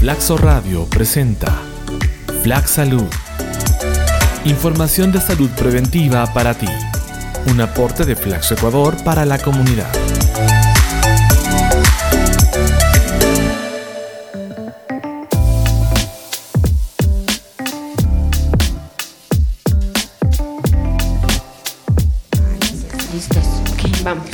Flaxo Radio presenta Flax Salud. Información de salud preventiva para ti. Un aporte de Flaxo Ecuador para la comunidad. Listos. Ok, vamos.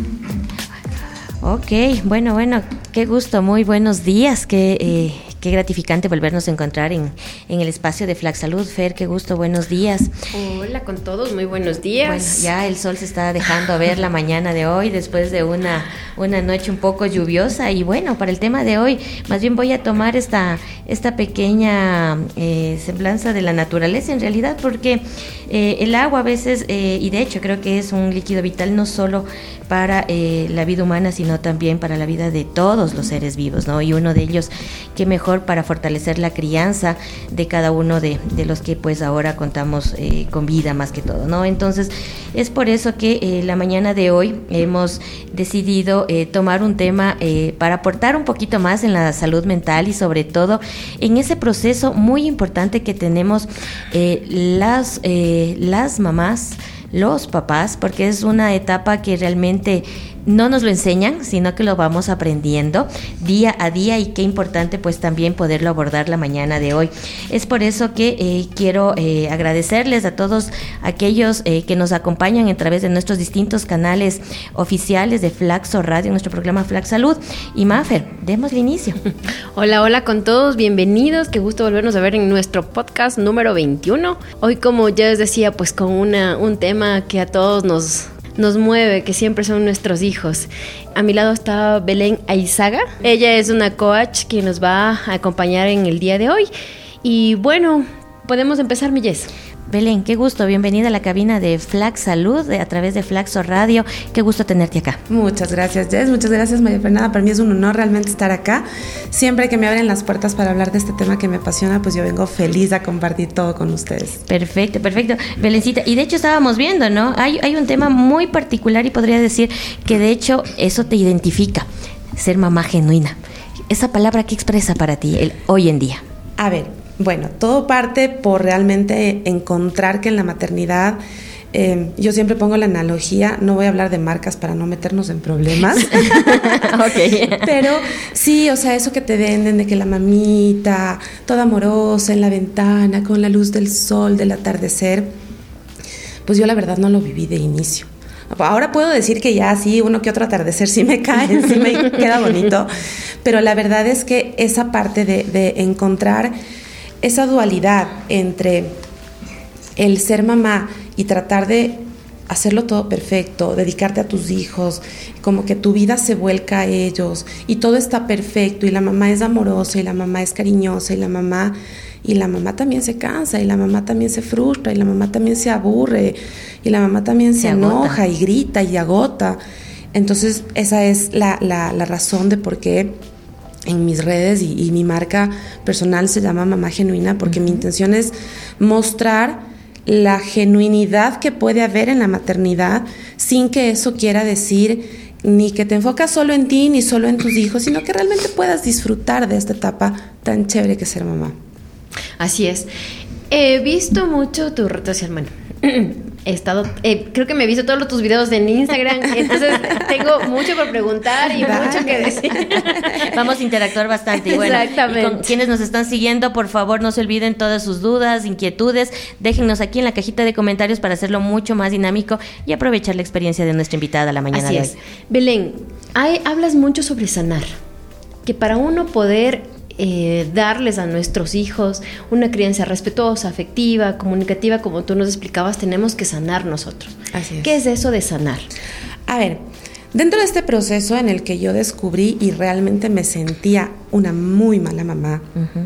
Ok, bueno, qué gusto, muy buenos días, qué gratificante volvernos a encontrar en el espacio de Flax Salud. Fer, qué gusto, buenos días. Hola con todos, muy buenos días. Bueno, ya el sol se está dejando ver la mañana de hoy después de una noche un poco lluviosa. Y bueno, para el tema de hoy, más bien voy a tomar esta pequeña semblanza de la naturaleza en realidad, porque el agua a veces, y de hecho creo que es un líquido vital no solo para la vida humana, sino también para la vida de todos los seres vivos, ¿no? Y uno de ellos, qué mejor para fortalecer la crianza de cada uno de los que pues ahora contamos con vida más que todo, ¿no? Entonces es por eso que la mañana de hoy hemos decidido tomar un tema para aportar un poquito más en la salud mental y sobre todo en ese proceso muy importante que tenemos las mamás, los papás, porque es una etapa que realmente no nos lo enseñan, sino que lo vamos aprendiendo día a día, y qué importante pues también poderlo abordar la mañana de hoy. Es por eso que quiero agradecerles a todos aquellos que nos acompañan a través de nuestros distintos canales oficiales de Flaxo Radio, nuestro programa Flax Salud. Y Mafer, demos el inicio. Hola con todos, bienvenidos, qué gusto volvernos a ver en nuestro podcast número 21. Hoy, como ya les decía, pues con un tema que a todos nos mueve, que siempre son nuestros hijos. A mi lado está Belén Aizaga. Ella es una coach que nos va a acompañar en el día de hoy. Y bueno, podemos empezar, mi Jess. Belén, qué gusto, bienvenida a la cabina de Flax Salud a través de Flaxo Radio. Qué gusto tenerte acá. Muchas gracias, Jess, muchas gracias, María Fernanda. Para mí es un honor realmente estar acá. Siempre que me abren las puertas para hablar de este tema que me apasiona, pues yo vengo feliz a compartir todo con ustedes. Perfecto, Belencita. Y de hecho estábamos viendo, ¿no? Hay un tema muy particular y podría decir que de hecho eso te identifica, ser mamá genuina. Esa palabra, ¿qué expresa para ti hoy en día? A ver, bueno, todo parte por realmente encontrar que en la maternidad, yo siempre pongo la analogía, no voy a hablar de marcas para no meternos en problemas, okay. Pero sí, o sea, eso que te venden de que la mamita, toda amorosa en la ventana, con la luz del sol, del atardecer, pues yo la verdad no lo viví de inicio. Ahora puedo decir que ya sí, uno que otro atardecer sí me cae, sí me queda bonito, pero la verdad es que esa parte de encontrar esa dualidad entre el ser mamá y tratar de hacerlo todo perfecto, dedicarte a tus hijos, como que tu vida se vuelca a ellos y todo está perfecto y la mamá es amorosa y la mamá es cariñosa y la mamá también se cansa y la mamá también se frustra y la mamá también se aburre y la mamá también se enoja y grita y agota. Entonces esa es la razón de por qué en mis redes y mi marca personal se llama Mamá Genuina, porque mi intención es mostrar la genuinidad que puede haber en la maternidad sin que eso quiera decir ni que te enfocas solo en ti ni solo en tus hijos, sino que realmente puedas disfrutar de esta etapa tan chévere que es ser mamá. Así es. He visto mucho tu reto social, bueno. He estado, creo que me he visto todos tus videos en Instagram, entonces tengo mucho por preguntar y mucho que decir. Vamos a interactuar bastante. Y bueno, exactamente. Y con quienes nos están siguiendo, por favor, no se olviden todas sus dudas, inquietudes. Déjennos aquí en la cajita de comentarios para hacerlo mucho más dinámico y aprovechar la experiencia de nuestra invitada la mañana de hoy. Así es. Belén, hablas mucho sobre sanar, que para uno poder darles a nuestros hijos una crianza respetuosa, afectiva, comunicativa, como tú nos explicabas, tenemos que sanar nosotros. Así es. ¿Qué es eso de sanar? A ver, dentro de este proceso en el que yo descubrí y realmente me sentía una muy mala mamá,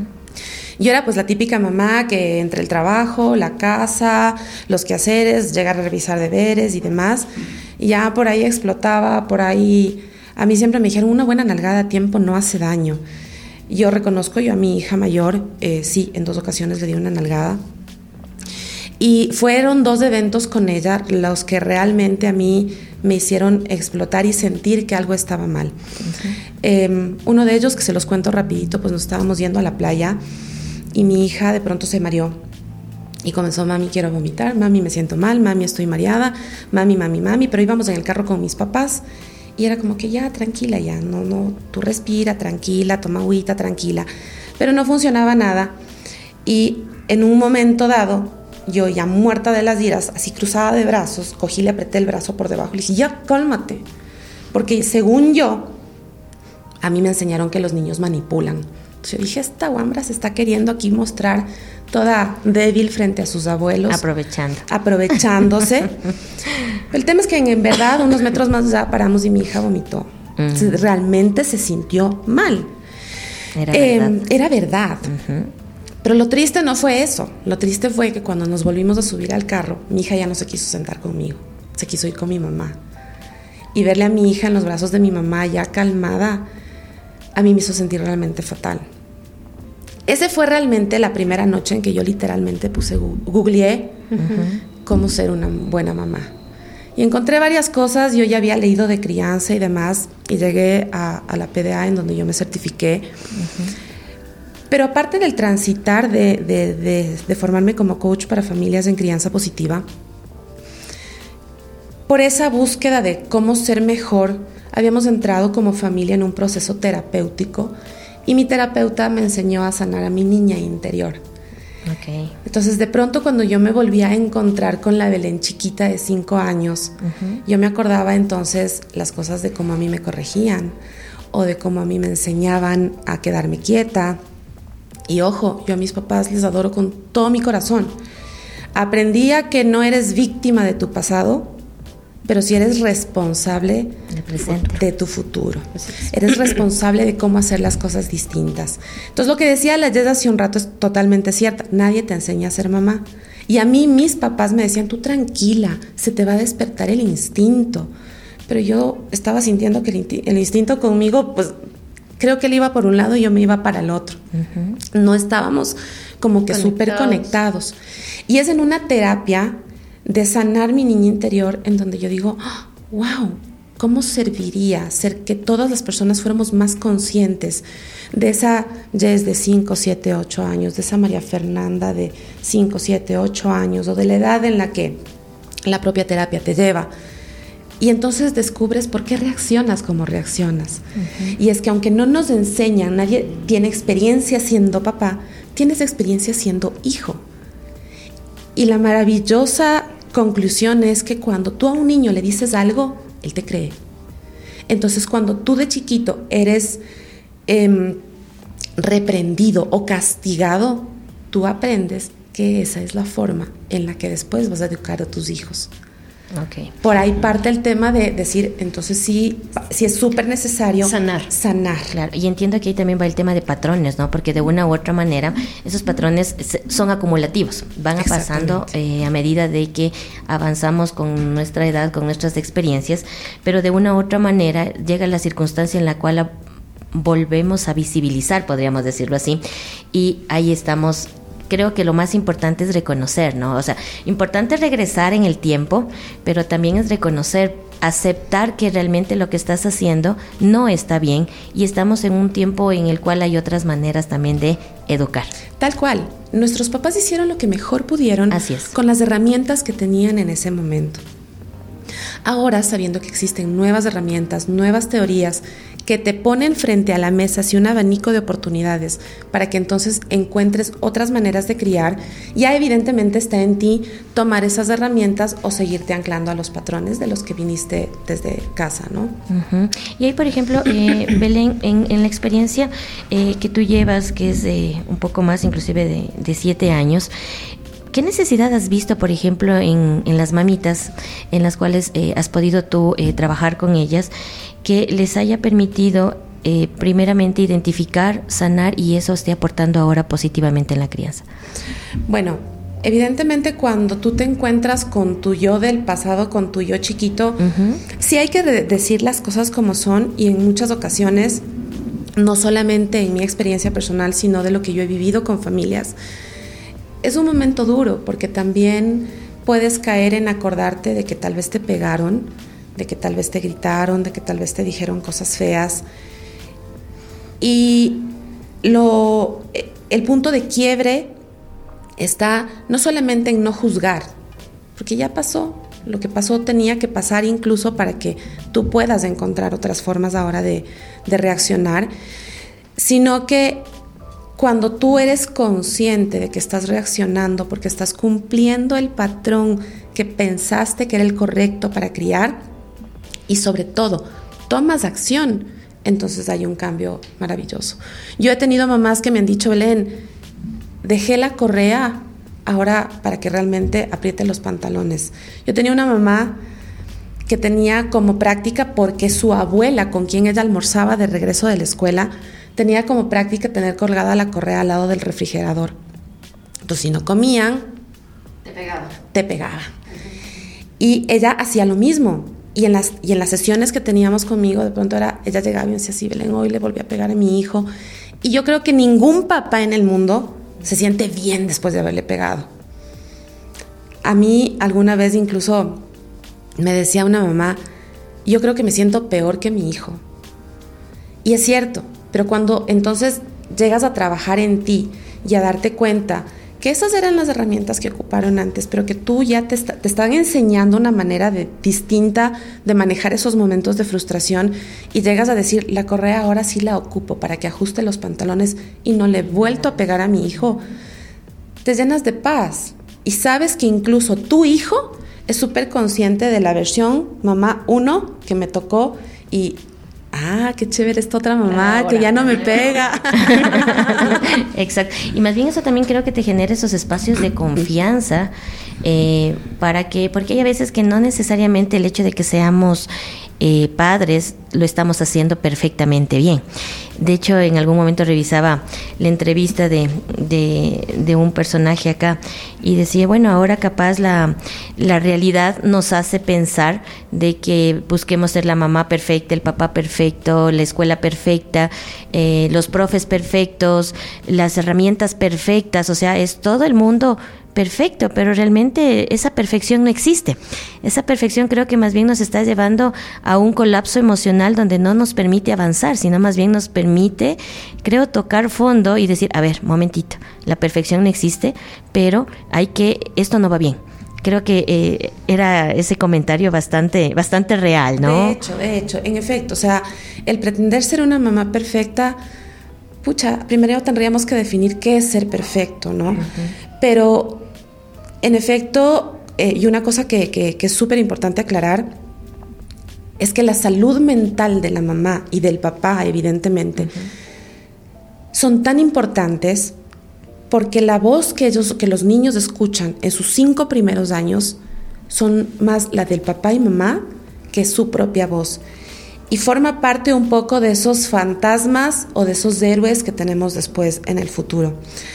yo era pues la típica mamá que entre el trabajo, la casa, los quehaceres, llegar a revisar deberes y demás, y ya por ahí explotaba, por ahí a mí siempre me dijeron una buena nalgada a tiempo no hace daño. Yo reconozco, yo a mi hija mayor, sí, en 2 ocasiones le di una nalgada. Y fueron 2 eventos con ella los que realmente a mí me hicieron explotar y sentir que algo estaba mal. Uno de ellos, que se los cuento rapidito, pues nos estábamos yendo a la playa y mi hija de pronto se mareó y comenzó: mami, quiero vomitar, mami, me siento mal, mami, estoy mareada, mami, pero íbamos en el carro con mis papás y era como que ya, tranquila, ya, no, tú respira, tranquila, toma agüita, tranquila, pero no funcionaba nada. Y en un momento dado, yo ya muerta de las iras, así cruzada de brazos, cogí, le apreté el brazo por debajo y le dije: ya, cálmate, porque según yo, a mí me enseñaron que los niños manipulan. Entonces yo dije: esta guambra se está queriendo aquí mostrar toda débil frente a sus abuelos. Aprovechándose. El tema es que en verdad, unos metros más allá paramos y mi hija vomitó. Realmente se sintió mal. Era verdad. Pero lo triste no fue eso. Lo triste fue que cuando nos volvimos a subir al carro, mi hija ya no se quiso sentar conmigo. Se quiso ir con mi mamá. Y verle a mi hija en los brazos de mi mamá ya calmada, a mí me hizo sentir realmente fatal. Esa fue realmente la primera noche en que yo literalmente googleé cómo ser una buena mamá. Y encontré varias cosas. Yo ya había leído de crianza y demás, y llegué a la PDA, en donde yo me certifiqué. Pero aparte del transitar de formarme como coach para familias en crianza positiva, por esa búsqueda de cómo ser mejor, habíamos entrado como familia en un proceso terapéutico y mi terapeuta me enseñó a sanar a mi niña interior. Okay. Entonces, de pronto, cuando yo me volví a encontrar con la Belén chiquita de 5 años, yo me acordaba entonces las cosas de cómo a mí me corregían o de cómo a mí me enseñaban a quedarme quieta. Y ojo, yo a mis papás les adoro con todo mi corazón. Aprendí a que no eres víctima de tu pasado, pero sí eres responsable de tu futuro. Eres responsable de cómo hacer las cosas distintas. Entonces, lo que decía la Jess hace un rato es totalmente cierto. Nadie te enseña a ser mamá. Y a mí mis papás me decían: tú tranquila, se te va a despertar el instinto. Pero yo estaba sintiendo que el instinto conmigo, pues, creo que él iba por un lado y yo me iba para el otro. No estábamos como que súper conectados. Y es en una terapia de sanar mi niña interior en donde yo digo: wow, ¿cómo serviría ser que todas las personas fuéramos más conscientes de esa Jess de 5, 7, 8 años, de esa María Fernanda de 5, 7, 8 años, o de la edad en la que la propia terapia te lleva? Y entonces descubres por qué reaccionas como reaccionas. Y es que aunque no nos enseñan, nadie tiene experiencia siendo papá, tienes experiencia siendo hijo. Y la maravillosa conclusión es que cuando tú a un niño le dices algo, él te cree. Entonces, cuando tú de chiquito eres reprendido o castigado, tú aprendes que esa es la forma en la que después vas a educar a tus hijos. Okay. Por ahí parte el tema de decir, entonces sí es súper necesario sanar. Claro, y entiendo que ahí también va el tema de patrones, ¿no? Porque de una u otra manera esos patrones son acumulativos, van pasando a medida de que avanzamos con nuestra edad, con nuestras experiencias, pero de una u otra manera llega la circunstancia en la cual volvemos a visibilizar, podríamos decirlo así, y ahí estamos. Creo que lo más importante es reconocer, ¿no? O sea, importante es regresar en el tiempo, pero también es reconocer, aceptar que realmente lo que estás haciendo no está bien y estamos en un tiempo en el cual hay otras maneras también de educar. Tal cual. Nuestros papás hicieron lo que mejor pudieron. Así es. Con las herramientas que tenían en ese momento. Ahora, sabiendo que existen nuevas herramientas, nuevas teorías que te ponen frente a la mesa, así un abanico de oportunidades para que entonces encuentres otras maneras de criar, ya evidentemente está en ti tomar esas herramientas o seguirte anclando a los patrones de los que viniste desde casa, ¿no? Y ahí, por ejemplo, Belén, en la experiencia que tú llevas, que es un poco más inclusive de 7 años, ¿qué necesidad has visto, por ejemplo, en las mamitas en las cuales has podido tú trabajar con ellas, que les haya permitido primeramente identificar, sanar y eso esté aportando ahora positivamente en la crianza? Bueno, evidentemente cuando tú te encuentras con tu yo del pasado, con tu yo chiquito, sí hay que decir las cosas como son, y en muchas ocasiones, no solamente en mi experiencia personal, sino de lo que yo he vivido con familias, es un momento duro porque también puedes caer en acordarte de que tal vez te pegaron, de que tal vez te gritaron, de que tal vez te dijeron cosas feas. Y el punto de quiebre está no solamente en no juzgar, porque ya pasó, lo que pasó tenía que pasar incluso para que tú puedas encontrar otras formas ahora de reaccionar, sino que cuando tú eres consciente de que estás reaccionando porque estás cumpliendo el patrón que pensaste que era el correcto para criar y sobre todo tomas acción, entonces hay un cambio maravilloso. Yo he tenido mamás que me han dicho, Belén, dejé la correa ahora para que realmente apriete los pantalones. Yo tenía una mamá que tenía como práctica, porque su abuela, con quien ella almorzaba de regreso de la escuela, tenía como práctica tener colgada la correa al lado del refrigerador. Entonces, si no comían, te pegaba. Y ella hacía lo mismo. Y en las sesiones que teníamos conmigo, de pronto ella llegaba y me decía, sí, Belén, hoy le volví a pegar a mi hijo. Y yo creo que ningún papá en el mundo se siente bien después de haberle pegado. A mí alguna vez incluso me decía una mamá, yo creo que me siento peor que mi hijo. Y es cierto, pero cuando entonces llegas a trabajar en ti y a darte cuenta que esas eran las herramientas que ocuparon antes, pero que tú ya te están enseñando una manera distinta de manejar esos momentos de frustración, y llegas a decir, la correa ahora sí la ocupo para que ajuste los pantalones y no le he vuelto a pegar a mi hijo, te llenas de paz. Y sabes que incluso tu hijo es súper consciente de la versión mamá 1 que me tocó y qué chévere esta otra mamá que ya no me pega. Exacto. Y más bien eso también creo que te genera esos espacios de confianza, porque hay a veces que no necesariamente el hecho de que seamos padres lo estamos haciendo perfectamente bien. De hecho, en algún momento revisaba la entrevista de un personaje acá y decía, bueno, ahora capaz la realidad nos hace pensar de que busquemos ser la mamá perfecta, el papá perfecto, la escuela perfecta, los profes perfectos, las herramientas perfectas, o sea, es todo el mundo perfecto, pero realmente esa perfección no existe. Esa perfección creo que más bien nos está llevando a un colapso emocional donde no nos permite avanzar, sino más bien nos permite, creo, tocar fondo y decir, a ver, momentito, la perfección no existe, pero esto no va bien. Creo que era ese comentario bastante real, ¿no? De hecho, en efecto, o sea, el pretender ser una mamá perfecta, primero tendríamos que definir qué es ser perfecto, ¿no? Uh-huh. Pero, en efecto, y una cosa que es súper importante aclarar, es que la salud mental de la mamá y del papá, evidentemente, uh-huh, son tan importantes porque la voz que los niños escuchan en sus 5 primeros años son más la del papá y mamá que su propia voz. Y forma parte un poco de esos fantasmas o de esos héroes que tenemos después en el futuro.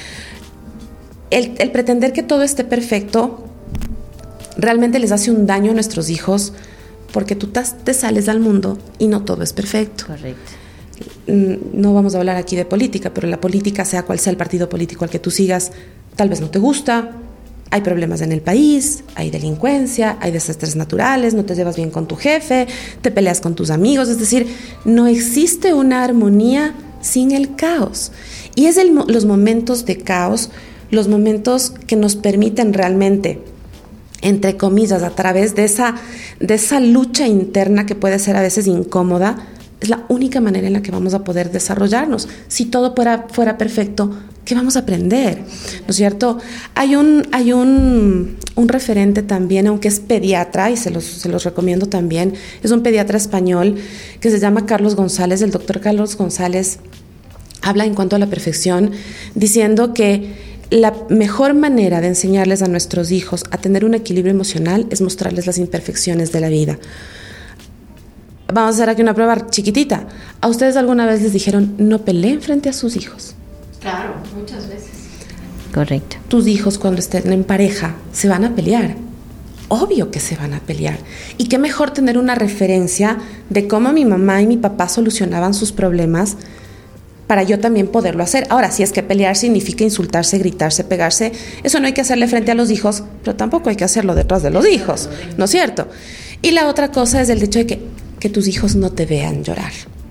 El pretender que todo esté perfecto realmente les hace un daño a nuestros hijos, porque tú te sales al mundo y no todo es perfecto. Correcto. No vamos a hablar aquí de política, pero la política, sea cual sea el partido político al que tú sigas, tal vez no te gusta, hay problemas en el país, hay delincuencia, hay desastres naturales, no te llevas bien con tu jefe, te peleas con tus amigos, es decir, no existe una armonía sin el caos. Y es los momentos de caos, los momentos que nos permiten realmente, entre comillas, a través de esa lucha interna que puede ser a veces incómoda, es la única manera en la que vamos a poder desarrollarnos. Si todo fuera perfecto, ¿qué vamos a aprender? ¿No es cierto? Hay un referente también, aunque es pediatra, y se los recomiendo también, es un pediatra español que se llama Carlos González. El doctor Carlos González habla en cuanto a la perfección, diciendo que la mejor manera de enseñarles a nuestros hijos a tener un equilibrio emocional es mostrarles las imperfecciones de la vida. Vamos a hacer aquí una prueba chiquitita. ¿A ustedes alguna vez les dijeron no peleen frente a sus hijos? Claro, muchas veces. Correcto. Tus hijos cuando estén en pareja se van a pelear. Obvio que se van a pelear. Y qué mejor tener una referencia de cómo mi mamá y mi papá solucionaban sus problemas para yo también poderlo hacer. Ahora, si es que pelear significa insultarse, gritarse, pegarse, eso no hay que hacerle frente a los hijos, pero tampoco hay que hacerlo detrás de los hijos, ¿no es cierto? Y la otra cosa es el hecho de que tus hijos no te vean llorar.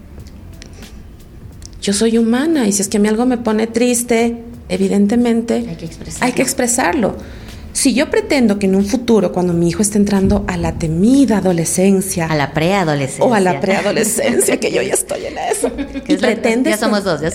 Yo soy humana y si es que a mí algo me pone triste, evidentemente hay que expresarlo. Si yo pretendo que en un futuro, cuando mi hijo esté entrando a la temida adolescencia, a la preadolescencia, o a la preadolescencia, que yo ya estoy en eso, y pretendes ya somos dos.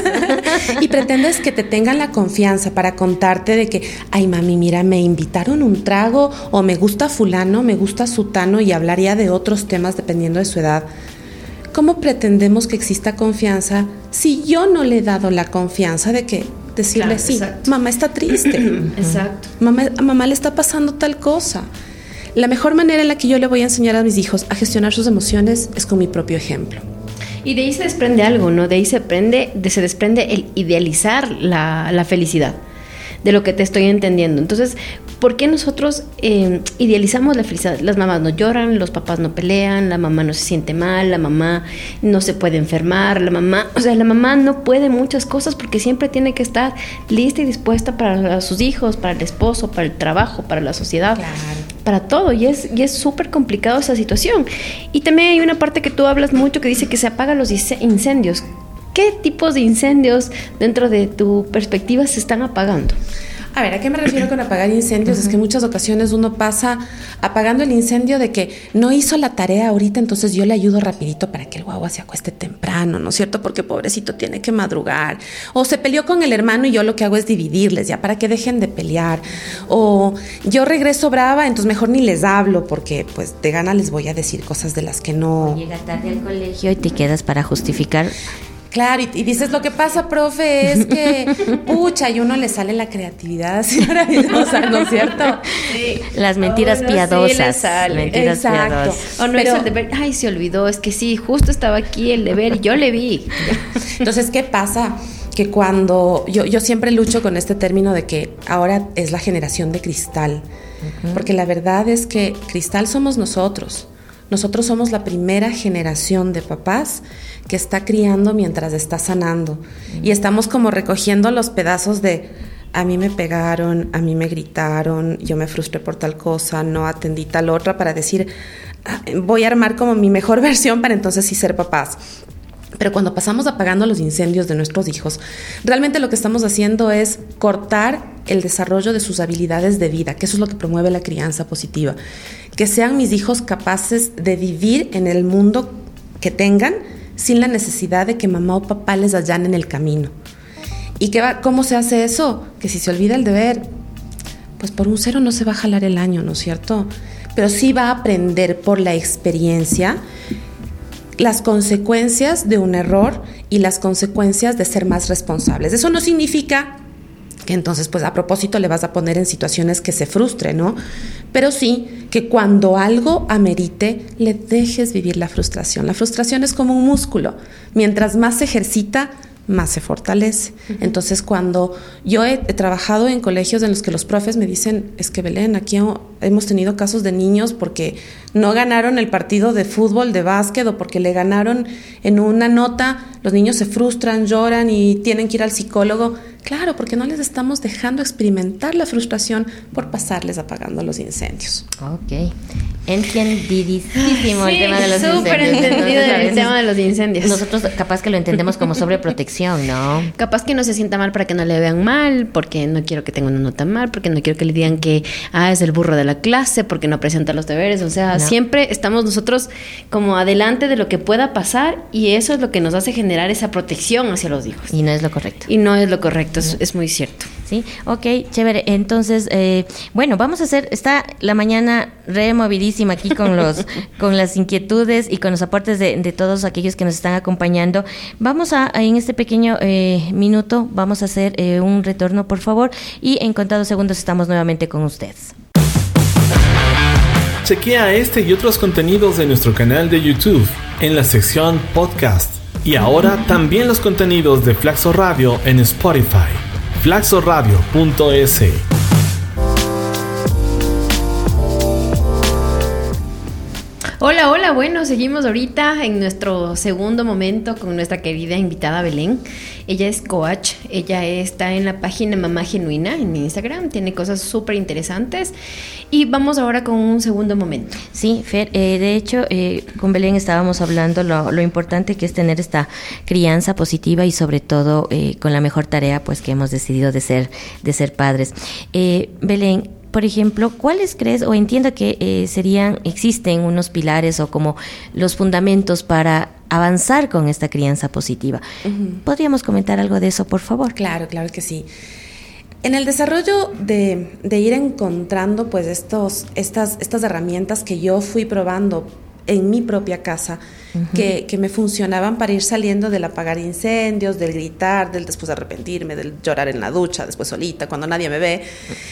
Y pretendes que te tengan la confianza para contarte de que, ay mami, mira, me invitaron un trago, o me gusta fulano, me gusta sutano, y hablaría de otros temas dependiendo de su edad. ¿Cómo pretendemos que exista confianza si yo no le he dado la confianza de que decirle claro, sí, exacto. Mamá está triste, Exacto. mamá le está pasando tal cosa? La mejor manera en la que yo le voy a enseñar a mis hijos a gestionar sus emociones es con mi propio ejemplo. Y de ahí se desprende algo, ¿no? De ahí se desprende el idealizar la felicidad, de lo que te estoy entendiendo. Entonces, ¿por qué nosotros idealizamos la felicidad? Las mamás no lloran, los papás no pelean, la mamá no se siente mal, la mamá no se puede enfermar, la mamá no puede muchas cosas porque siempre tiene que estar lista y dispuesta para sus hijos, para el esposo, para el trabajo, para la sociedad, claro, para todo. Y es súper complicado esa situación. Y también hay una parte que tú hablas mucho que dice que se apagan los incendios. ¿Qué tipos de incendios dentro de tu perspectiva se están apagando? A ver, ¿a qué me refiero con apagar incendios? Es que en muchas ocasiones uno pasa apagando el incendio de que no hizo la tarea ahorita, entonces yo le ayudo rapidito para que el guagua se acueste temprano, ¿no es cierto? Porque pobrecito tiene que madrugar. O se peleó con el hermano y yo lo que hago es dividirles ya para que dejen de pelear. O yo regreso brava, entonces mejor ni les hablo porque pues de gana les voy a decir cosas de las que no... Llega tarde al colegio y te quedas para justificar... Claro, y dices, lo que pasa, profe, es que, pucha, y uno le sale la creatividad así maravillosa, ¿no es cierto? Sí. Las mentiras piadosas. Sí le sale. Mentiras exacto. piadosas. O no es el deber, ay, se olvidó, es que sí, justo estaba aquí el deber y yo le vi. Entonces, ¿qué pasa? Que cuando, yo siempre lucho con este término de que ahora es la generación de cristal, porque la verdad es que cristal somos nosotros. Nosotros somos la primera generación de papás que está criando mientras está sanando. Y estamos como recogiendo los pedazos de a mí me pegaron, a mí me gritaron, yo me frustré por tal cosa, no atendí tal otra, para decir, voy a armar como mi mejor versión para entonces sí ser papás. Pero cuando pasamos apagando los incendios de nuestros hijos, realmente lo que estamos haciendo es cortar el desarrollo de sus habilidades de vida, que eso es lo que promueve la crianza positiva. Que sean mis hijos capaces de vivir en el mundo que tengan sin la necesidad de que mamá o papá les allanen el camino. ¿Y cómo se hace eso? Que si se olvida el deber, pues por un 0 no se va a jalar el año, ¿no es cierto? Pero sí va a aprender por la experiencia las consecuencias de un error y las consecuencias de ser más responsables. Eso no significa que entonces, pues a propósito le vas a poner en situaciones que se frustre, ¿no? Pero sí que cuando algo amerite, le dejes vivir la frustración. La frustración es como un músculo. Mientras más se ejercita, más se fortalece. Entonces, cuando yo he trabajado en colegios en los que los profes me dicen, es que Belén, aquí hemos tenido casos de niños porque no ganaron el partido de fútbol, de básquet, o porque le ganaron en una nota, los niños se frustran, lloran y tienen que ir al psicólogo. Claro, porque no les estamos dejando experimentar la frustración por pasarles apagando los incendios. Ok. Entendidísimo el tema de los incendios. Súper entendido el tema de los incendios. Nosotros capaz que lo entendemos como sobreprotección, ¿no? Capaz que no se sienta mal para que no le vean mal, porque no quiero que tenga una nota mal, porque no quiero que le digan que es el burro de la clase, porque no presenta los deberes. O sea, siempre estamos nosotros como adelante de lo que pueda pasar, y eso es lo que nos hace generar esa protección hacia los hijos. Y no es lo correcto. Y no es lo correcto, es muy cierto. Sí, ok, chévere. Entonces, bueno, vamos a está la mañana removidísima aquí con las inquietudes y con los aportes de todos aquellos que nos están acompañando. Vamos en este pequeño minuto, vamos a hacer un retorno, por favor, y en contados segundos estamos nuevamente con ustedes. Chequea este y otros contenidos de nuestro canal de YouTube en la sección Podcast. Y ahora también los contenidos de Flaxo Radio en Spotify. flaxoradio.es. Hola, hola, bueno, seguimos ahorita en nuestro segundo momento con nuestra querida invitada Belén. Ella es coach, ella está en la página Mamá Genuina en Instagram, tiene cosas súper interesantes y vamos ahora con un segundo momento. Sí, Fer, de hecho, con Belén estábamos hablando lo importante que es tener esta crianza positiva y sobre todo con la mejor tarea pues que hemos decidido de ser padres. Belén, por ejemplo, ¿cuáles crees o entiendo que existen unos pilares o como los fundamentos para avanzar con esta crianza positiva? Uh-huh. ¿Podríamos comentar algo de eso, por favor? Claro que sí. En el desarrollo de ir encontrando pues estas herramientas que yo fui probando en mi propia casa, uh-huh, que me funcionaban para ir saliendo del apagar incendios, del gritar, del después arrepentirme, del llorar en la ducha, después solita, cuando nadie me ve.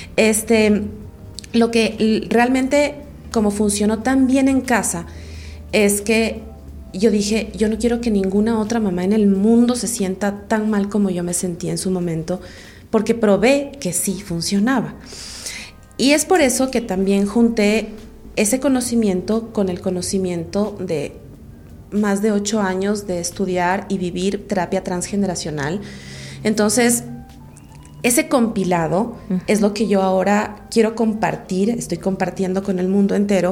Lo que realmente como funcionó tan bien en casa es que yo dije, yo no quiero que ninguna otra mamá en el mundo se sienta tan mal como yo me sentí en su momento, porque probé que sí funcionaba. Y es por eso que también junté ese conocimiento con el conocimiento de más de 8 años de estudiar y vivir terapia transgeneracional. Entonces, ese compilado uh-huh es lo que yo ahora quiero compartir, estoy compartiendo con el mundo entero.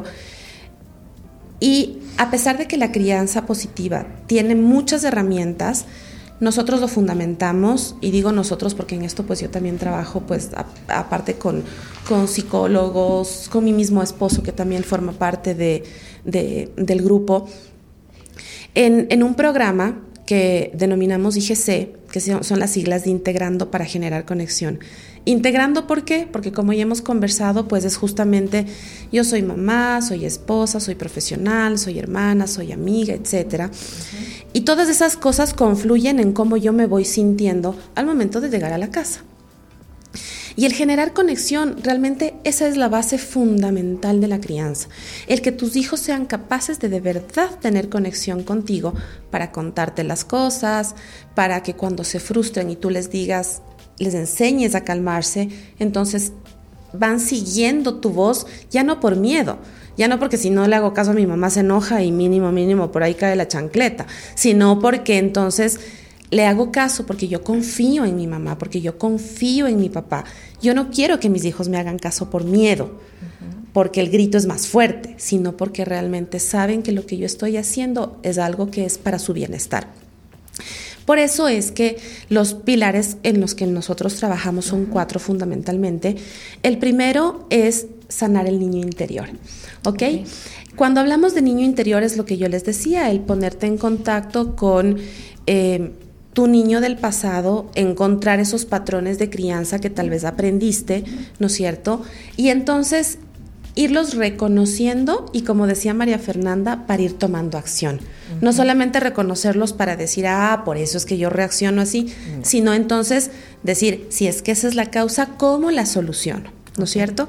Y a pesar de que la crianza positiva tiene muchas herramientas, nosotros lo fundamentamos, y digo nosotros porque en esto pues yo también trabajo pues aparte con psicólogos, con mi mismo esposo que también forma parte del grupo, en un programa que denominamos IGC, que son las siglas de Integrando para Generar Conexión. Integrando, ¿por qué? Porque como ya hemos conversado, pues es justamente yo soy mamá, soy esposa, soy profesional, soy hermana, soy amiga, etcétera. Uh-huh. Y todas esas cosas confluyen en cómo yo me voy sintiendo al momento de llegar a la casa. Y el generar conexión, realmente esa es la base fundamental de la crianza. El que tus hijos sean capaces de verdad tener conexión contigo para contarte las cosas, para que cuando se frustren y tú les digas, les enseñes a calmarse, entonces van siguiendo tu voz, ya no por miedo, ya no porque si no le hago caso a mi mamá se enoja y mínimo por ahí cae la chancleta, sino porque entonces le hago caso porque yo confío en mi mamá, porque yo confío en mi papá. Yo no quiero que mis hijos me hagan caso por miedo, uh-huh, porque el grito es más fuerte, sino porque realmente saben que lo que yo estoy haciendo es algo que es para su bienestar. Por eso es que los pilares en los que nosotros trabajamos son 4 fundamentalmente. El primero es sanar el niño interior, ¿ok? Cuando hablamos de niño interior es lo que yo les decía, el ponerte en contacto con tu niño del pasado, encontrar esos patrones de crianza que tal vez aprendiste, ¿no es cierto? Y entonces irlos reconociendo y, como decía María Fernanda, para ir tomando acción. Uh-huh. No solamente reconocerlos para decir, por eso es que yo reacciono así, uh-huh, sino entonces decir, si es que esa es la causa, ¿cómo la soluciono? ¿No es cierto?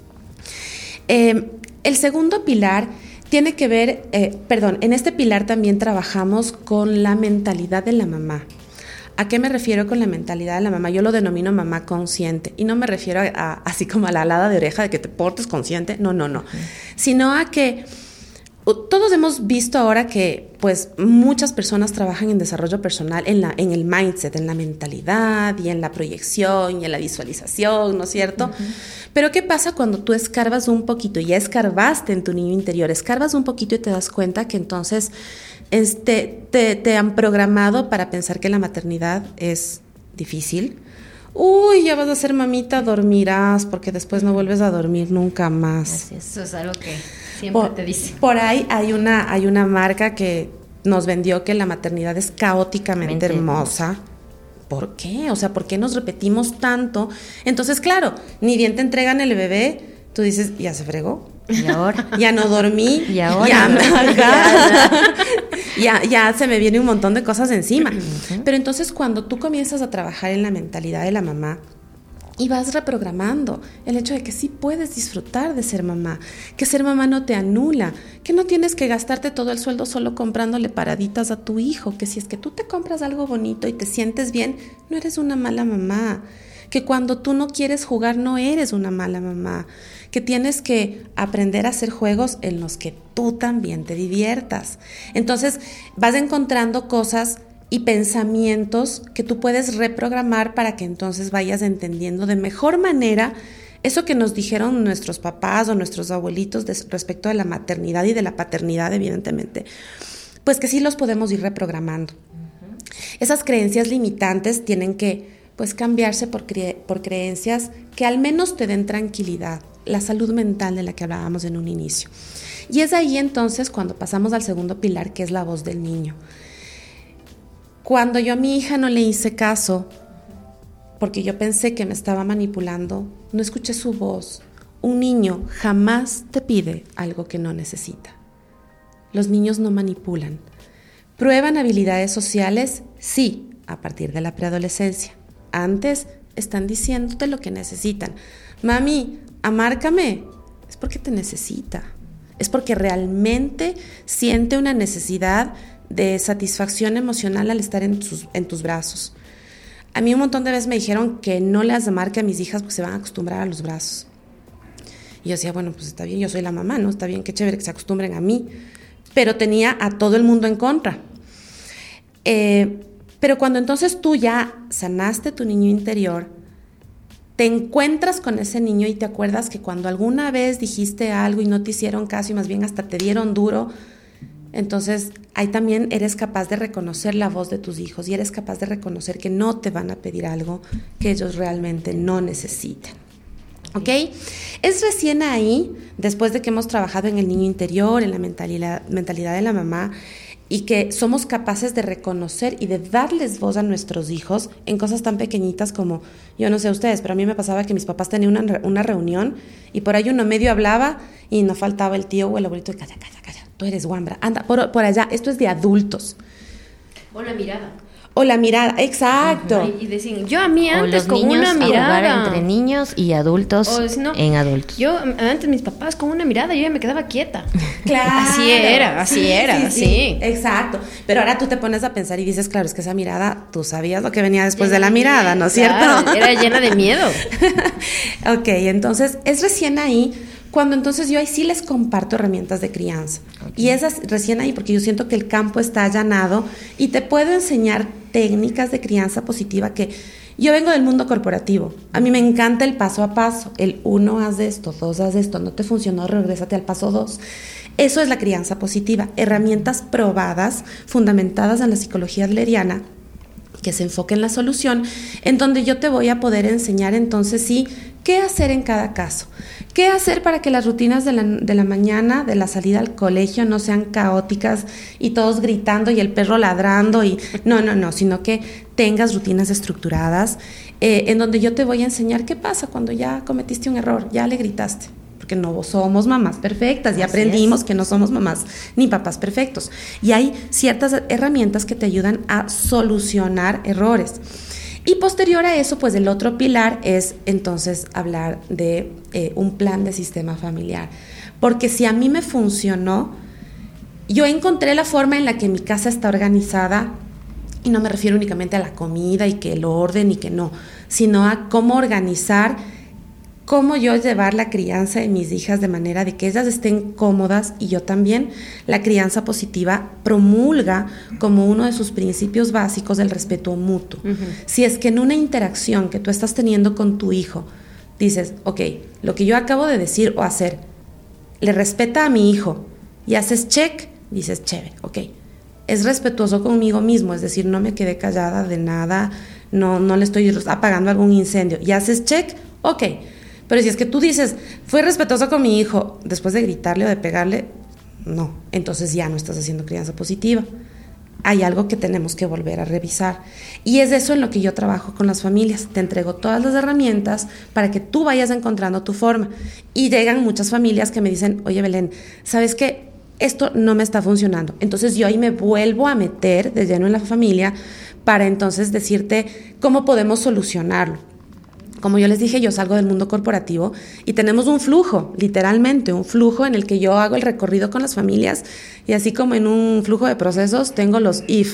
El segundo pilar tiene que ver, en este pilar también trabajamos con la mentalidad de la mamá. ¿A qué me refiero con la mentalidad de la mamá? Yo lo denomino mamá consciente y no me refiero a así como a la alada de oreja de que te portes consciente, no, sino a que todos hemos visto ahora que pues muchas personas trabajan en desarrollo personal en el mindset, en la mentalidad y en la proyección y en la visualización, ¿no es cierto? Uh-huh. Pero ¿qué pasa cuando tú escarbas un poquito? Ya escarbaste en tu niño interior, escarbas un poquito y te das cuenta que entonces te han programado para pensar que la maternidad es difícil. Uy, ya vas a ser mamita, dormirás, porque después no vuelves a dormir nunca más. Así es, eso es algo que siempre te dice. Por ahí hay una marca que nos vendió que la maternidad es caóticamente hermosa. ¿Por qué? O sea, ¿por qué nos repetimos tanto? Entonces, claro, ni bien te entregan el bebé, tú dices, ya se fregó. ¿Y ahora? Ya no dormí. ¿Y ahora? Ya se me viene un montón de cosas encima. Uh-huh. Pero entonces cuando tú comienzas a trabajar en la mentalidad de la mamá y vas reprogramando el hecho de que sí puedes disfrutar de ser mamá, que ser mamá no te anula, que no tienes que gastarte todo el sueldo solo comprándole paraditas a tu hijo, que si es que tú te compras algo bonito y te sientes bien, no eres una mala mamá, que cuando tú no quieres jugar no eres una mala mamá, que tienes que aprender a hacer juegos en los que tú también te diviertas. Entonces vas encontrando cosas y pensamientos que tú puedes reprogramar para que entonces vayas entendiendo de mejor manera eso que nos dijeron nuestros papás o nuestros abuelitos respecto de la maternidad y de la paternidad, evidentemente, pues que sí los podemos ir reprogramando. Esas creencias limitantes tienen que pues cambiarse por creencias que al menos te den tranquilidad, la salud mental de la que hablábamos en un inicio. Y es ahí entonces cuando pasamos al segundo pilar, que es la voz del niño. Cuando yo a mi hija no le hice caso, porque yo pensé que me estaba manipulando, no escuché su voz. Un niño jamás te pide algo que no necesita. Los niños no manipulan. ¿Prueban habilidades sociales? Sí, a partir de la preadolescencia. Antes están diciéndote lo que necesitan. Mami, amárcame. Es porque te necesita. Es porque realmente siente una necesidad de satisfacción emocional al estar en tus brazos. A mí un montón de veces me dijeron que no las amarque a mis hijas porque se van a acostumbrar a los brazos. Y yo decía, bueno, pues está bien, yo soy la mamá, ¿no? Está bien, qué chévere que se acostumbren a mí. Pero tenía a todo el mundo en contra. Pero cuando entonces tú ya sanaste tu niño interior, te encuentras con ese niño y te acuerdas que cuando alguna vez dijiste algo y no te hicieron caso y más bien hasta te dieron duro, entonces ahí también eres capaz de reconocer la voz de tus hijos y eres capaz de reconocer que no te van a pedir algo que ellos realmente no necesitan. ¿Ok? Es recién ahí, después de que hemos trabajado en el niño interior, en la mentalidad de la mamá, y que somos capaces de reconocer y de darles voz a nuestros hijos en cosas tan pequeñitas como, yo no sé ustedes, pero a mí me pasaba que mis papás tenían una reunión y por ahí uno medio hablaba y no faltaba el tío o el abuelito, calla, tú eres guambra, anda, por allá, esto es de adultos. O la mirada. O la mirada, exacto. Ay, y decían, yo a mí antes o los con una mirada. Jugar entre niños y adultos en adultos. Yo antes mis papás con una mirada yo ya me quedaba quieta. Claro. Así era. Sí. Exacto. Pero ahora tú te pones a pensar y dices, claro, es que esa mirada, tú sabías lo que venía después de la mirada, ¿no es cierto? Era llena de miedo. Ok, entonces es recién ahí cuando entonces yo ahí sí les comparto herramientas de crianza. Okay. Y esas recién ahí porque yo siento que el campo está allanado y te puedo enseñar técnicas de crianza positiva que yo vengo del mundo corporativo. A mí me encanta el paso a paso. El 1 haz de esto, 2 haz de esto, no te funcionó, regrésate al paso 2. Eso es la crianza positiva. Herramientas probadas, fundamentadas en la psicología adleriana, que se enfoque en la solución, en donde yo te voy a poder enseñar entonces sí, qué hacer en cada caso. ¿Qué hacer para que las rutinas de la mañana, de la salida al colegio, no sean caóticas y todos gritando y el perro ladrando? No, sino que tengas rutinas estructuradas en donde yo te voy a enseñar qué pasa cuando ya cometiste un error, ya le gritaste. Porque no somos mamás perfectas y aprendimos que no somos mamás ni papás perfectos. Y hay ciertas herramientas que te ayudan a solucionar errores. Y posterior a eso, pues el otro pilar es entonces hablar de un plan de sistema familiar. Porque si a mí me funcionó, yo encontré la forma en la que mi casa está organizada, y no me refiero únicamente a la comida y que el orden y que no, sino a cómo organizar, cómo yo llevar la crianza de mis hijas de manera de que ellas estén cómodas y yo también. La crianza positiva promulga como uno de sus principios básicos el respeto mutuo. Uh-huh. Si es que en una interacción que tú estás teniendo con tu hijo dices, ok, lo que yo acabo de decir o hacer le respeta a mi hijo y haces check, dices chévere, ok, es respetuoso conmigo mismo, es decir, no me quedé callada de nada, no le estoy apagando algún incendio y haces check, ok. Pero si es que tú dices, fui respetuoso con mi hijo, después de gritarle o de pegarle, no, entonces ya no estás haciendo crianza positiva. Hay algo que tenemos que volver a revisar. Y es eso en lo que yo trabajo con las familias. Te entrego todas las herramientas para que tú vayas encontrando tu forma. Y llegan muchas familias que me dicen, oye Belén, ¿sabes qué? Esto no me está funcionando. Entonces yo ahí me vuelvo a meter de lleno en la familia para entonces decirte cómo podemos solucionarlo. Como yo les dije, yo salgo del mundo corporativo y tenemos un flujo, literalmente, un flujo en el que yo hago el recorrido con las familias y así como en un flujo de procesos tengo los if.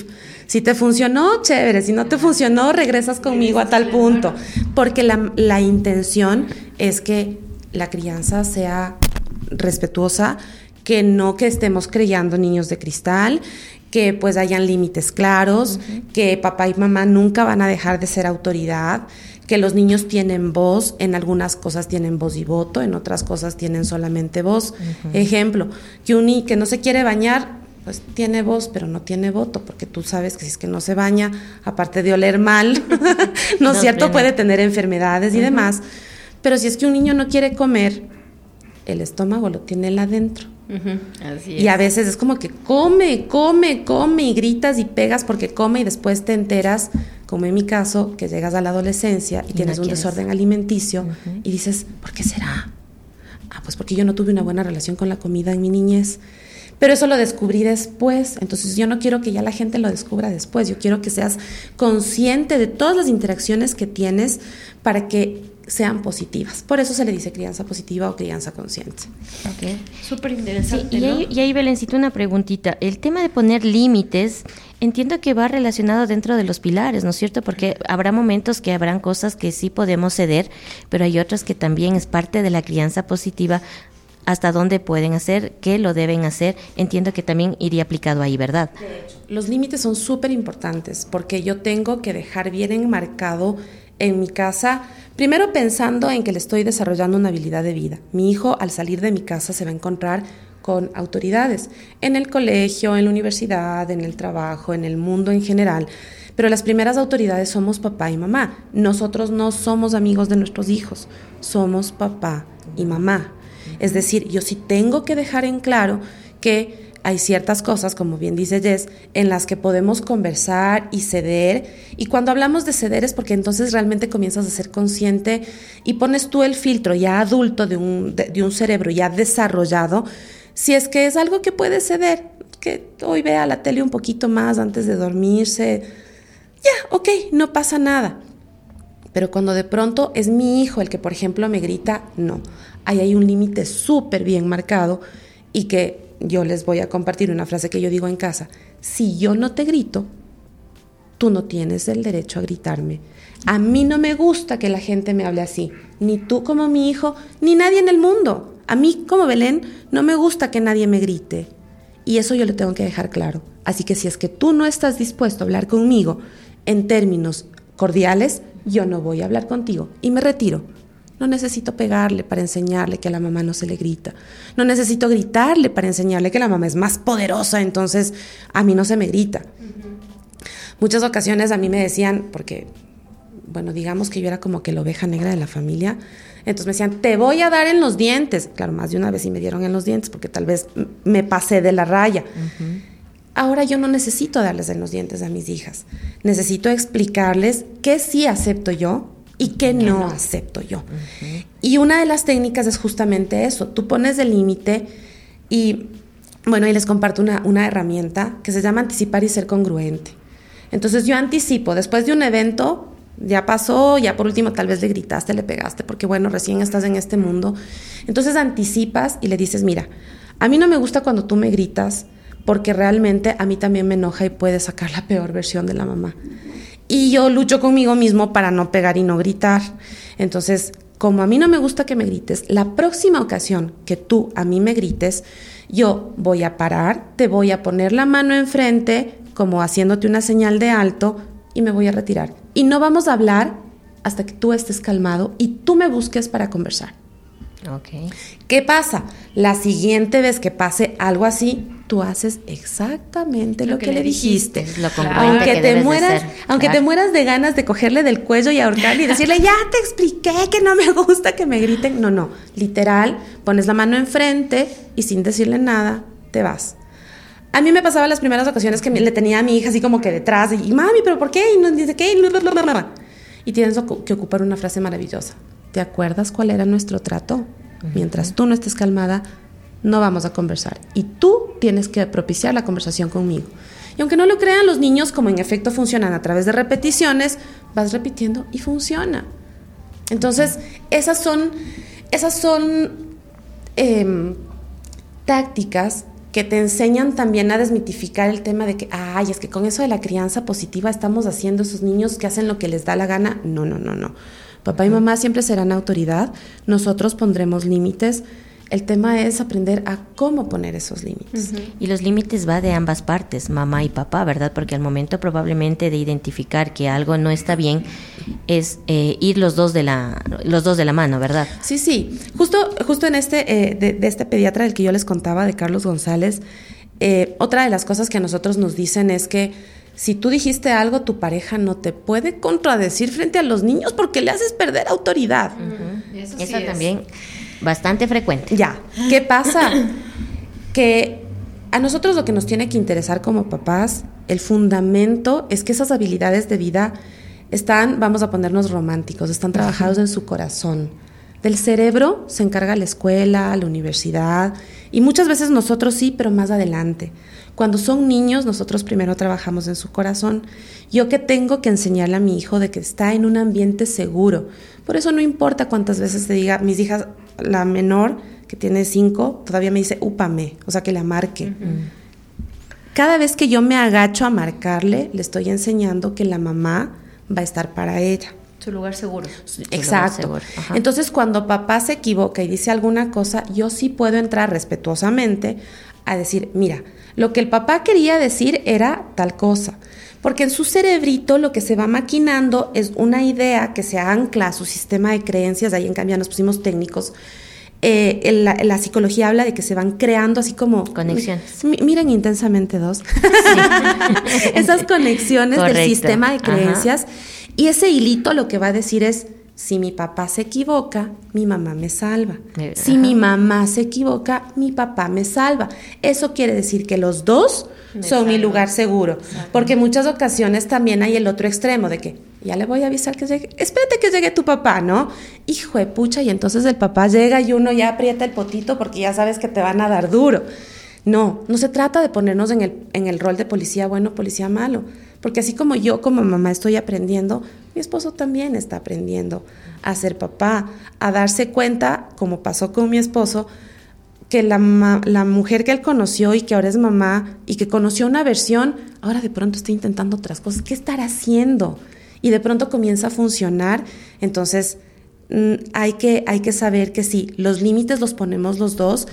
Si te funcionó, chévere. Si no te funcionó, regresas conmigo a tal punto. Porque la intención es que la crianza sea respetuosa, que no que estemos criando niños de cristal, que pues hayan límites claros, que papá y mamá nunca van a dejar de ser autoridad, que los niños tienen voz, en algunas cosas tienen voz y voto, en otras cosas tienen solamente voz. Ejemplo, que no se quiere bañar, pues tiene voz, pero no tiene voto, porque tú sabes que si es que no se baña, aparte de oler mal, ¿no es cierto? Puede tener enfermedades y demás. Pero si es que un niño no quiere comer, el estómago lo tiene él adentro. Así es. Y a veces es como que come y gritas y pegas porque come y después te enteras, como en mi caso, que llegas a la adolescencia y tienes un desorden alimenticio y dices, ¿por qué será? Pues porque yo no tuve una buena relación con la comida en mi niñez. Pero eso lo descubrí después, entonces yo no quiero que ya la gente lo descubra después, yo quiero que seas consciente de todas las interacciones que tienes para que sean positivas. Por eso se le dice crianza positiva o crianza consciente. Okay. Súper interesante. Sí, y ahí, Belencito, una preguntita. El tema de poner límites, entiendo que va relacionado dentro de los pilares, ¿no es cierto? Porque habrá momentos que habrán cosas que sí podemos ceder, pero hay otras que también es parte de la crianza positiva. Hasta dónde pueden hacer, qué lo deben hacer, entiendo que también iría aplicado ahí, ¿verdad? De hecho, los límites son súper importantes porque yo tengo que dejar bien enmarcado en mi casa, primero pensando en que le estoy desarrollando una habilidad de vida. Mi hijo al salir de mi casa se va a encontrar con autoridades en el colegio, en la universidad, en el trabajo, en el mundo en general. Pero las primeras autoridades somos papá y mamá. Nosotros no somos amigos de nuestros hijos, somos papá y mamá. Es decir, yo sí tengo que dejar en claro que hay ciertas cosas, como bien dice Jess, en las que podemos conversar y ceder. Y cuando hablamos de ceder es porque entonces realmente comienzas a ser consciente y pones tú el filtro ya adulto de un cerebro ya desarrollado. Si es que es algo que puede ceder, que hoy vea la tele un poquito más antes de dormirse, ok, no pasa nada. Pero cuando de pronto es mi hijo el que, por ejemplo, me grita, no. Ahí hay un límite súper bien marcado y que yo les voy a compartir una frase que yo digo en casa. Si yo no te grito, tú no tienes el derecho a gritarme. A mí no me gusta que la gente me hable así. Ni tú como mi hijo, ni nadie en el mundo. A mí como Belén no me gusta que nadie me grite. Y eso yo le tengo que dejar claro. Así que si es que tú no estás dispuesto a hablar conmigo en términos cordiales, yo no voy a hablar contigo y me retiro. No necesito pegarle para enseñarle que a la mamá no se le grita. No necesito gritarle para enseñarle que la mamá es más poderosa, entonces a mí no se me grita. Muchas ocasiones a mí me decían, porque, bueno, digamos que yo era como que la oveja negra de la familia, entonces me decían, te voy a dar en los dientes. Claro, más de una vez sí me dieron en los dientes porque tal vez me pasé de la raya. Ahora yo no necesito darles en los dientes a mis hijas. Necesito explicarles qué sí acepto yo y qué no acepto yo. Y una de las técnicas es justamente eso. Tú pones el límite y, bueno, ahí les comparto una herramienta que se llama anticipar y ser congruente. Entonces yo anticipo, después de un evento, ya pasó, ya por último tal vez le gritaste, le pegaste, porque bueno, recién estás en este mundo. Entonces anticipas y le dices, mira, a mí no me gusta cuando tú me gritas, porque realmente a mí también me enoja y puede sacar la peor versión de la mamá. Y yo lucho conmigo mismo para no pegar y no gritar. Entonces, como a mí no me gusta que me grites, la próxima ocasión que tú a mí me grites, yo voy a parar, te voy a poner la mano enfrente, como haciéndote una señal de alto, y me voy a retirar. Y no vamos a hablar hasta que tú estés calmado y tú me busques para conversar. Okay. ¿Qué pasa? La siguiente vez que pase algo así, tú haces exactamente lo que le dijiste. Es lo congruente que debes de ser. Aunque te mueras de ganas de cogerle del cuello y ahorcarle y decirle, ya te expliqué que no me gusta que me griten. No, literal, pones la mano enfrente y sin decirle nada, te vas. A mí me pasaba las primeras ocasiones que le tenía a mi hija así como que detrás y mami, ¿pero por qué? Y no dice qué. Y tienes que ocupar una frase maravillosa. ¿Te acuerdas cuál era nuestro trato? Mientras tú no estés calmada, no vamos a conversar. Y tú tienes que propiciar la conversación conmigo. Y aunque no lo crean los niños, como en efecto funcionan a través de repeticiones, vas repitiendo y funciona. Entonces, esas son tácticas que te enseñan también a desmitificar el tema de que, es que con eso de la crianza positiva estamos haciendo esos niños que hacen lo que les da la gana. No. Papá y mamá siempre serán autoridad, nosotros pondremos límites. El tema es aprender a cómo poner esos límites. Y los límites va de ambas partes, mamá y papá, ¿verdad? Porque al momento probablemente de identificar que algo no está bien es ir los dos de la mano, ¿verdad? Sí. Justo en de este pediatra del que yo les contaba, de Carlos González, otra de las cosas que a nosotros nos dicen es que si tú dijiste algo, tu pareja no te puede contradecir frente a los niños porque le haces perder autoridad. Eso también bastante frecuente. Ya, ¿qué pasa? Que a nosotros lo que nos tiene que interesar como papás, el fundamento es que esas habilidades de vida están, vamos a ponernos románticos, están trabajados en su corazón. Del cerebro se encarga la escuela, la universidad, y muchas veces nosotros sí, pero más adelante. Cuando son niños, nosotros primero trabajamos en su corazón. Yo que tengo que enseñarle a mi hijo de que está en un ambiente seguro. Por eso no importa cuántas veces te diga, mis hijas, la menor, que tiene 5, todavía me dice, úpame, o sea, que la marque. Cada vez que yo me agacho a marcarle, le estoy enseñando que la mamá va a estar para ella. Su lugar seguro. Exacto. Lugar seguro. Entonces, cuando papá se equivoca y dice alguna cosa, yo sí puedo entrar respetuosamente a decir, mira, lo que el papá quería decir era tal cosa. Porque en su cerebrito lo que se va maquinando es una idea que se ancla a su sistema de creencias. Ahí en cambio nos pusimos técnicos. La psicología habla de que se van creando así como conexiones. Miren Intensamente 2. Sí. Esas conexiones del sistema de creencias. Y ese hilito lo que va a decir es, si mi papá se equivoca, mi mamá me salva. Si mi mamá se equivoca, mi papá me salva. Eso quiere decir que los dos son mi lugar seguro. Porque en muchas ocasiones también hay el otro extremo de que ya le voy a avisar que llegue. Espérate que llegue tu papá, ¿no? Hijo de pucha, y entonces el papá llega y uno ya aprieta el potito porque ya sabes que te van a dar duro. No se trata de ponernos en el rol de policía bueno, policía malo. Porque así como yo como mamá estoy aprendiendo, mi esposo también está aprendiendo a ser papá, a darse cuenta, como pasó con mi esposo, que la mujer que él conoció y que ahora es mamá y que conoció una versión, ahora de pronto está intentando otras cosas. ¿Qué estará haciendo? Y de pronto comienza a funcionar. Entonces hay que saber que sí, los límites los ponemos los dos.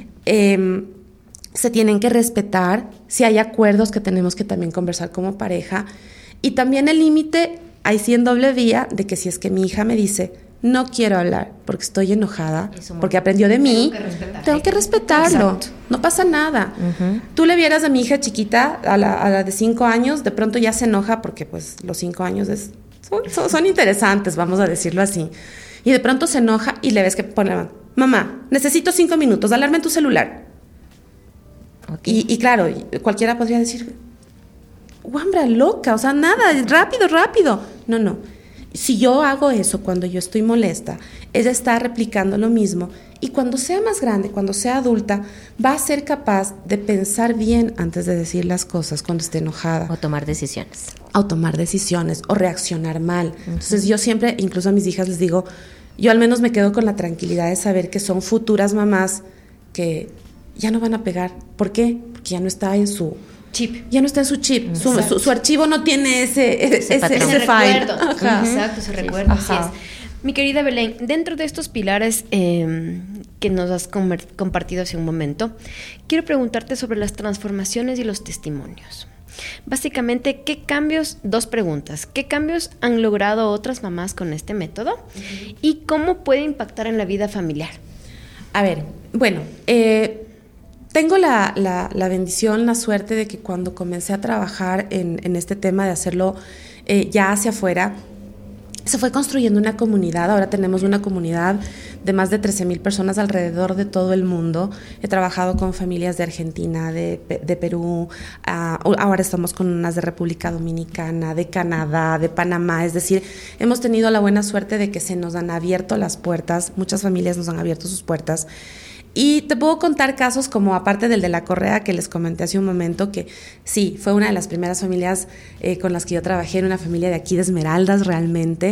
Se tienen que respetar, si hay acuerdos que tenemos que también conversar como pareja, y también el límite, ahí sí en doble vía, de que si es que mi hija me dice, no quiero hablar porque estoy enojada, porque aprendió de mí, tengo que respetarlo. Exacto. No pasa nada. Tú le vieras a mi hija chiquita, a la de 5 años, de pronto ya se enoja porque pues los 5 años son interesantes, vamos a decirlo así, y de pronto se enoja y le ves que pone, mamá, necesito 5 minutos, alarma en tu celular. Okay. Y claro, cualquiera podría decir, guambra loca, o sea, nada, rápido. No. Si yo hago eso cuando yo estoy molesta, ella está replicando lo mismo. Y cuando sea más grande, cuando sea adulta, va a ser capaz de pensar bien antes de decir las cosas cuando esté enojada. O tomar decisiones. O reaccionar mal. Entonces yo siempre, incluso a mis hijas les digo, yo al menos me quedo con la tranquilidad de saber que son futuras mamás que ya no van a pegar. ¿Por qué? Porque ya no está en su chip. Ya no está en su chip. Su archivo no tiene ese file. Exacto, ese recuerdo. Así es. Mi querida Belén, dentro de estos pilares que nos has compartido hace un momento, quiero preguntarte sobre las transformaciones y los testimonios. Básicamente, dos preguntas. ¿Qué cambios han logrado otras mamás con este método? ¿Y cómo puede impactar en la vida familiar? A ver, bueno, tengo la bendición, la suerte de que cuando comencé a trabajar en este tema de hacerlo ya hacia afuera, se fue construyendo una comunidad. Ahora tenemos una comunidad de más de 13,000 personas alrededor de todo el mundo. He trabajado con familias de Argentina, de Perú, ahora estamos con unas de República Dominicana, de Canadá, de Panamá. Es decir, hemos tenido la buena suerte de que se nos han abierto las puertas, muchas familias nos han abierto sus puertas. Y te puedo contar casos como, aparte del de la correa que les comenté hace un momento, que sí, fue una de las primeras familias con las que yo trabajé, era una familia de aquí de Esmeraldas realmente,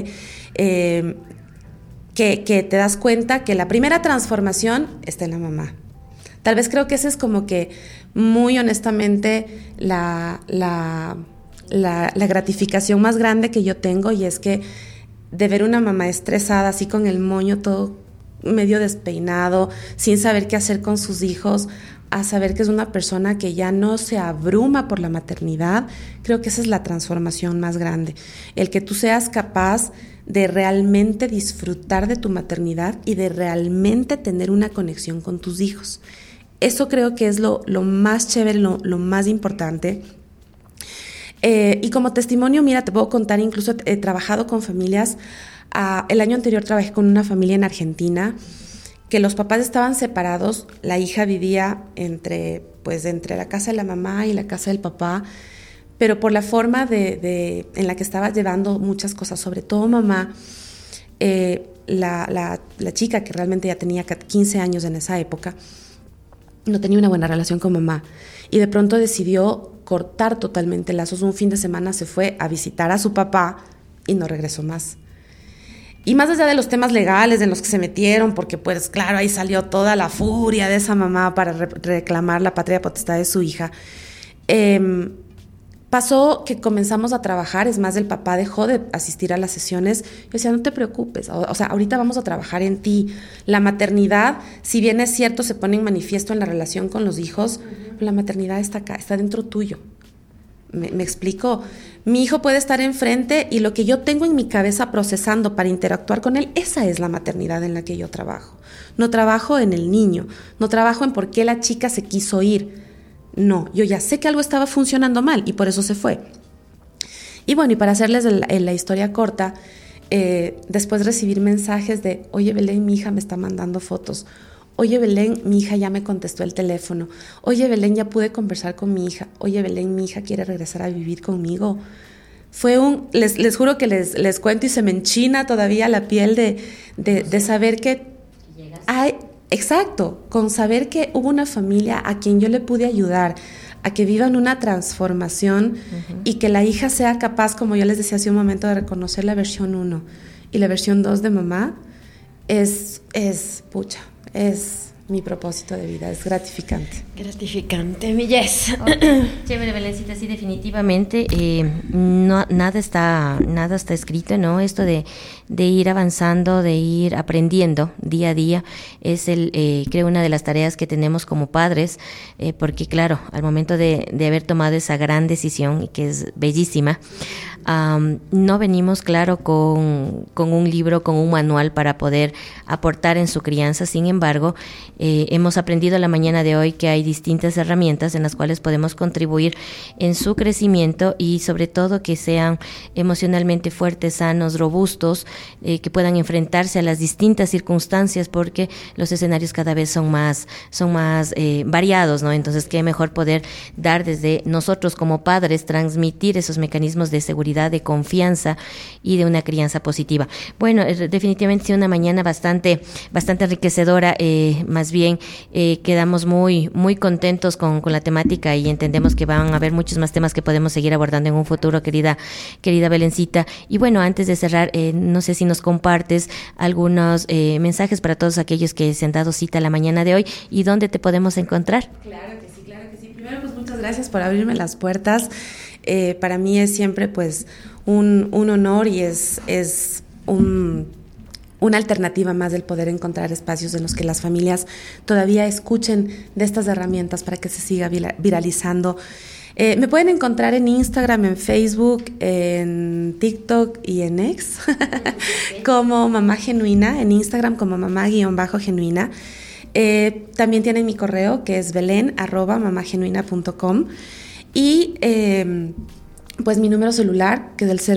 que te das cuenta que la primera transformación está en la mamá. Tal vez creo que ese es como que muy honestamente la gratificación más grande que yo tengo, y es que de ver una mamá estresada, así con el moño todo medio despeinado, sin saber qué hacer con sus hijos, a saber que es una persona que ya no se abruma por la maternidad, creo que esa es la transformación más grande. El que tú seas capaz de realmente disfrutar de tu maternidad y de realmente tener una conexión con tus hijos. Eso creo que es lo más chévere, lo más importante. Y como testimonio, mira, te puedo contar, incluso he trabajado con familias. El año anterior trabajé con una familia en Argentina que los papás estaban separados, la hija vivía entre la casa de la mamá y la casa del papá, pero por la forma en la que estaba llevando muchas cosas, sobre todo mamá, la chica, que realmente ya tenía 15 años en esa época, no tenía una buena relación con mamá, y de pronto decidió cortar totalmente lazos. Un fin de semana se fue a visitar a su papá y no regresó más. Y más allá de los temas legales en los que se metieron, porque pues claro, ahí salió toda la furia de esa mamá para reclamar la patria potestad de su hija, pasó que comenzamos a trabajar. Es más, el papá dejó de asistir a las sesiones. Yo decía, no te preocupes, o sea, ahorita vamos a trabajar en ti. La maternidad, si bien es cierto, se pone en manifiesto en la relación con los hijos, la maternidad está acá, está dentro tuyo. ¿Me explico? Mi hijo puede estar enfrente y lo que yo tengo en mi cabeza procesando para interactuar con él, esa es la maternidad en la que yo trabajo. No trabajo en el niño, no trabajo en por qué la chica se quiso ir. No, yo ya sé que algo estaba funcionando mal y por eso se fue. Y bueno, y para hacerles la historia corta, después recibir mensajes de, oye Belén, mi hija me está mandando fotos. Oye Belén, mi hija ya me contestó el teléfono. Oye Belén, ya pude conversar con mi hija. Oye Belén, mi hija quiere regresar a vivir conmigo. Fue les juro que les cuento y se me enchina todavía la piel de saber que... Exacto, con saber que hubo una familia a quien yo le pude ayudar a que vivan una transformación, y que la hija sea capaz, como yo les decía hace un momento, de reconocer la versión 1 y la versión 2 de mamá, es mi propósito de vida, es gratificante. Gratificante, mi yes. Chévere, Belencita, sí, definitivamente. Nada está escrito, ¿no? Esto de ir avanzando, de ir aprendiendo día a día, es creo, una de las tareas que tenemos como padres, porque claro, al momento de haber tomado esa gran decisión, y que es bellísima, no venimos, claro, con un libro, con un manual para poder aportar en su crianza. Sin embargo, hemos aprendido la mañana de hoy que hay distintas herramientas en las cuales podemos contribuir en su crecimiento, y sobre todo que sean emocionalmente fuertes, sanos, robustos, que puedan enfrentarse a las distintas circunstancias, porque los escenarios cada vez son más variados, ¿no? Entonces, qué mejor poder dar desde nosotros como padres, transmitir esos mecanismos de seguridad, de confianza y de una crianza positiva. Bueno, definitivamente una mañana bastante enriquecedora. Más bien quedamos muy contentos con la temática, y entendemos que van a haber muchos más temas que podemos seguir abordando en un futuro, querida Belencita. Y bueno, antes de cerrar, no sé si nos compartes algunos mensajes para todos aquellos que se han dado cita la mañana de hoy, y dónde te podemos encontrar. Claro que sí. Primero, pues muchas gracias por abrirme las puertas. Para mí es siempre pues un honor, y es una alternativa más del poder encontrar espacios en los que las familias todavía escuchen de estas herramientas para que se siga viralizando. Me pueden encontrar en Instagram, en Facebook, en TikTok y en X como Mamá Genuina, en Instagram como mamá_genuina. También tienen mi correo, que es belen@mamagenuina.com, y pues mi número celular, que es el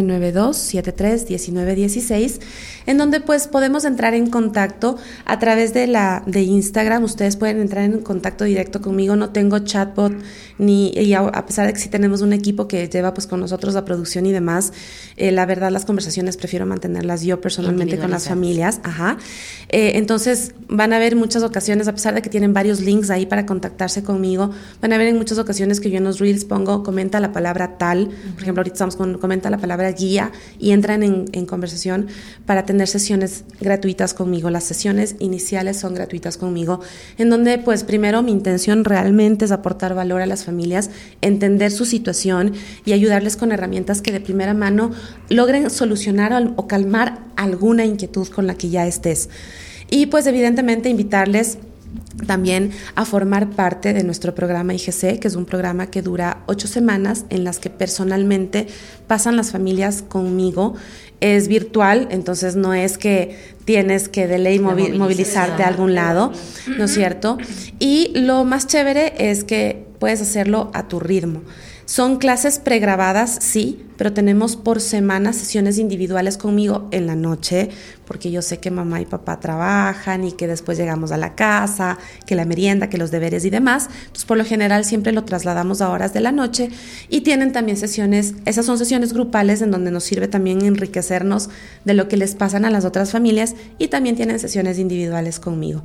0992-731916, en donde pues podemos entrar en contacto a través de Instagram. Ustedes pueden entrar en contacto directo conmigo. No tengo chatbot, y a pesar de que sí tenemos un equipo que lleva pues con nosotros la producción y demás, la verdad las conversaciones prefiero mantenerlas yo personalmente con las familias. Entonces van a ver muchas ocasiones, a pesar de que tienen varios links ahí para contactarse conmigo, van a ver en muchas ocasiones que yo en los reels pongo, comenta la palabra tal, virtual. Por ejemplo, ahorita estamos comenta la palabra guía y entran en conversación para tener sesiones gratuitas conmigo. Las sesiones iniciales son gratuitas conmigo, en donde pues primero mi intención realmente es aportar valor a las familias, entender su situación y ayudarles con herramientas que de primera mano logren solucionar o calmar alguna inquietud con la que ya estés. Y pues evidentemente invitarles también a formar parte de nuestro programa IGC, que es un programa que dura 8 semanas en las que personalmente pasan las familias conmigo. Es virtual, entonces no es que tienes que de ley movilizarte a algún lado, ¿no es cierto? Y lo más chévere es que puedes hacerlo a tu ritmo. Son clases pregrabadas, sí, pero tenemos por semana sesiones individuales conmigo en la noche, porque yo sé que mamá y papá trabajan y que después llegamos a la casa, que la merienda, que los deberes y demás. Entonces, por lo general, siempre lo trasladamos a horas de la noche y tienen también sesiones, esas son sesiones grupales en donde nos sirve también enriquecernos de lo que les pasan a las otras familias y también tienen sesiones individuales conmigo.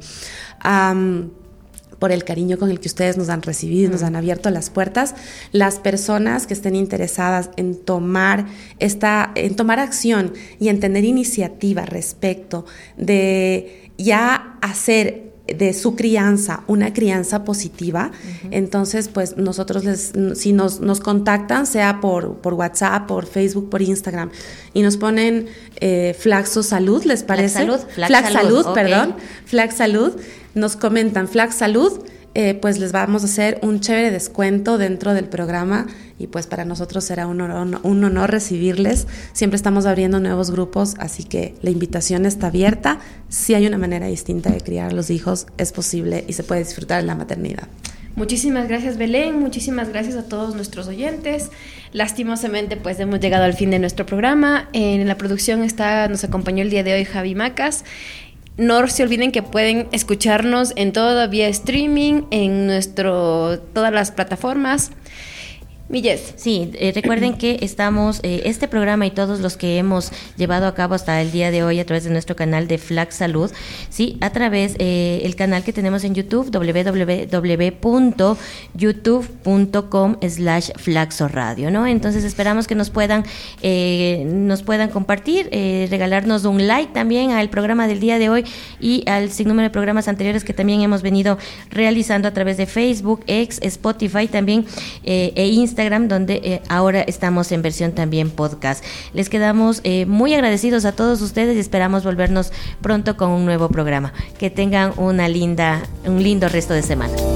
Por el cariño con el que ustedes nos han recibido, nos han abierto las puertas. Las personas que estén interesadas en tomar acción y en tener iniciativa respecto de ya hacer de su crianza una crianza positiva, entonces pues nosotros si nos contactan, sea por WhatsApp, por Facebook, por Instagram, y nos ponen Flaxo Salud, ¿les parece? Flax Salud, okay. Perdón, Flax Salud, nos comentan Flax Salud, pues les vamos a hacer un chévere descuento dentro del programa y pues para nosotros será un honor recibirles. Siempre estamos abriendo nuevos grupos, así que la invitación está abierta. Si hay una manera distinta de criar a los hijos, es posible y se puede disfrutar en la maternidad. Muchísimas gracias, Belén, muchísimas gracias a todos nuestros oyentes. Lastimosamente pues hemos llegado al fin de nuestro programa. En la producción nos acompañó el día de hoy Javi Macas. No se olviden que pueden escucharnos en todo vía streaming, en todas las plataformas. Milles. Sí, recuerden que estamos, este programa y todos los que hemos llevado a cabo hasta el día de hoy a través de nuestro canal de Flax Salud, sí, a través el canal que tenemos en YouTube, www.youtube.com/flaxoradio, ¿no? Entonces esperamos que nos puedan compartir, regalarnos un like también al programa del día de hoy y al sinnúmero de programas anteriores que también hemos venido realizando a través de Facebook, X, Spotify también e Instagram, donde ahora estamos en versión también podcast. Les quedamos muy agradecidos a todos ustedes y esperamos volvernos pronto con un nuevo programa. Que tengan un lindo resto de semana.